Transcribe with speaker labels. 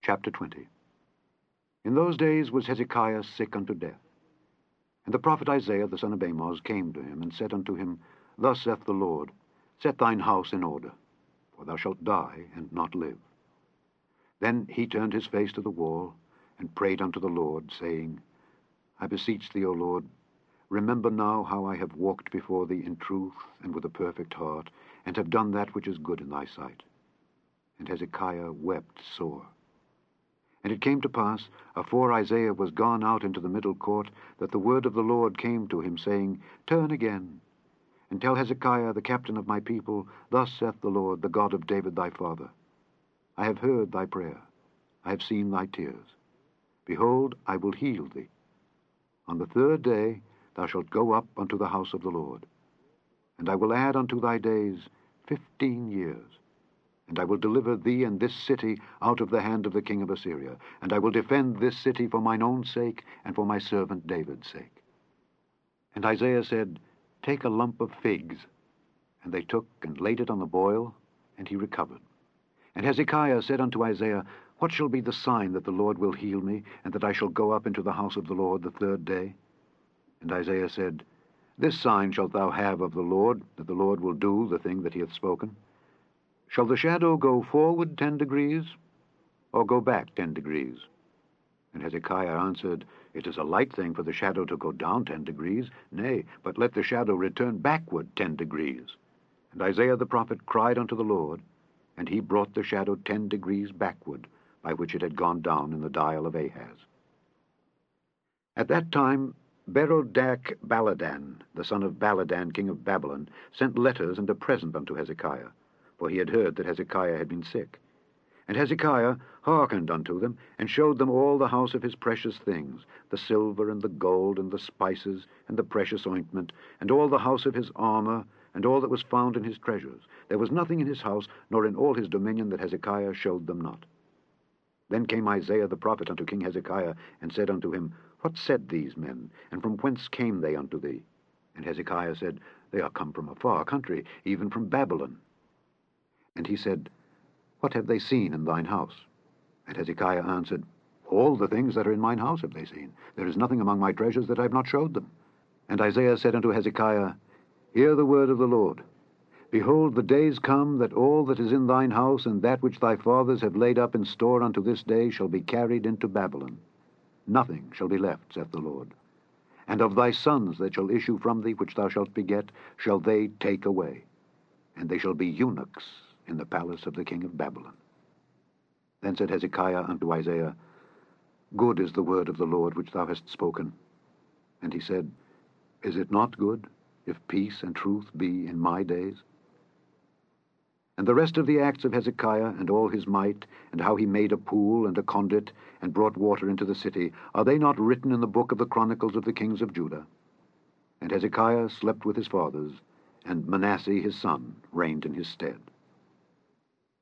Speaker 1: Chapter 20. In those days was Hezekiah sick unto death. And the prophet Isaiah the son of Amoz came to him, and said unto him, Thus saith the Lord, Set thine house in order, for thou shalt die, and not live. Then he turned his face to the wall, and prayed unto the Lord, saying, I beseech thee, O Lord, remember now how I have walked before thee in truth and with a perfect heart, and have done that which is good in thy sight. And Hezekiah wept sore. And it came to pass, afore Isaiah was gone out into the middle court, that the word of the Lord came to him, saying, Turn again, and tell Hezekiah the captain of my people, Thus saith the Lord, the God of David thy father, I have heard thy prayer, I have seen thy tears. Behold, I will heal thee. On the third day thou shalt go up unto the house of the Lord. And I will add unto thy days 15 years. And I will deliver thee and this city out of the hand of the king of Assyria. And I will defend this city for mine own sake, and for my servant David's sake. And Isaiah said, Take a lump of figs. And they took and laid it on the boil, and he recovered. And Hezekiah said unto Isaiah, What shall be the sign that the Lord will heal me, and that I shall go up into the house of the Lord the third day? And Isaiah said, This sign shalt thou have of the Lord, that the Lord will do the thing that he hath spoken. Shall the shadow go forward 10 degrees, or go back 10 degrees? And Hezekiah answered, It is a light thing for the shadow to go down 10 degrees. Nay, but let the shadow return backward 10 degrees. And Isaiah the prophet cried unto the Lord, and he brought the shadow 10 degrees backward, by which it had gone down in the dial of Ahaz. At that time Berodach Baladan, the son of Baladan, king of Babylon, sent letters and a present unto Hezekiah, for he had heard that Hezekiah had been sick. And Hezekiah hearkened unto them, and showed them all the house of his precious things, the silver and the gold and the spices and the precious ointment, and all the house of his armor, and all that was found in his treasures. There was nothing in his house, nor in all his dominion, that Hezekiah showed them not. Then came Isaiah the prophet unto King Hezekiah, and said unto him, What said these men, and from whence came they unto thee? And Hezekiah said, They are come from a far country, even from Babylon. And he said, What have they seen in thine house? And Hezekiah answered, All the things that are in mine house have they seen. There is nothing among my treasures that I have not showed them. And Isaiah said unto Hezekiah, Hear the word of the Lord. Behold, the days come that all that is in thine house, and that which thy fathers have laid up in store unto this day, shall be carried into Babylon. Nothing shall be left, saith the Lord. And of thy sons that shall issue from thee, which thou shalt beget, shall they take away. And they shall be eunuchs in the palace of the king of Babylon. Then said Hezekiah unto Isaiah, Good is the word of the Lord which thou hast spoken. And he said, Is it not good, if peace and truth be in my days? And the rest of the acts of Hezekiah, and all his might, and how he made a pool and a conduit, and brought water into the city, are they not written in the book of the chronicles of the kings of Judah? And Hezekiah slept with his fathers, and Manasseh his son reigned in his stead.